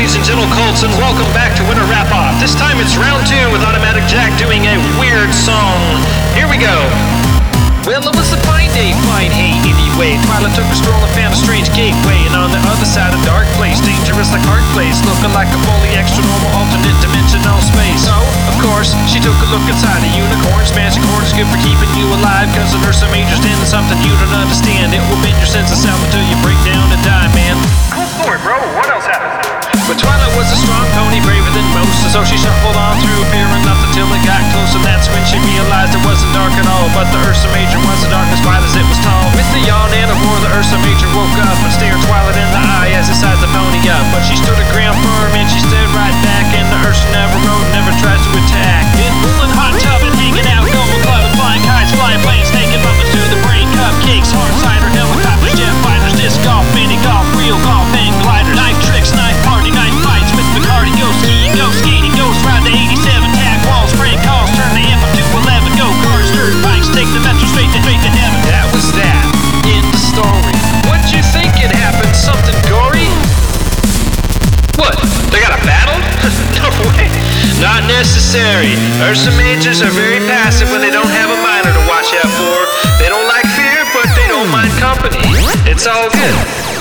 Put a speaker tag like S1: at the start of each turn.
S1: girlies and gentle colts, and welcome back to Winter Wrap-Off. This time it's round 2 with Automatic Jack doing a weird song. Here we go. Well, it was a fine day, fine hay, anyway. Twilight took a stroll and found a strange gateway, and on the other side a dark place, dangerous like Hard Place, looking like a fully extra normal alternate dimensional space. So, of course, she took a look inside a unicorn. Smashing corn is good for keeping you alive, cause an Ursa Major's in something you don't understand. It will bend your sense of self until you break down and die, man.
S2: Cool story, bro. What else happened?
S1: But Twilight was a strong pony, braver than most, and so she shuffled on through, fearing nothing till it got close, and that's when she realized it wasn't dark at all. But the Ursa Major was the dark as wide as it was tall. With a yawn and a roar, the Ursa Major woke up and stared Twilight in the eye as it sized the pony up. But she stood her ground firm and she stared right back, and the Ursa never rode, never tries to attack. In pulling hot tub and hanging out, going clubbing, flying kites, flying planes, taking muffins to the brain, cupcakes, hard cider, helicopters, jet fighters, disc golf, mini golf, real golf, hang gliders, knife tricks, knife party, knife fights with Bacardi, go skiing, go skating, ghost ride the 87, tag walls, prank calls, turn the amp up to 11, go karts, dirt bikes, take the metro straight to heaven. That was that. End the story. What'd you think it happened? Something gory? What? They got a battle? No way. Not necessary. Ursa Majors are very passive when they don't have a minor to watch out for. They don't like fear, but they don't mind company. It's all good.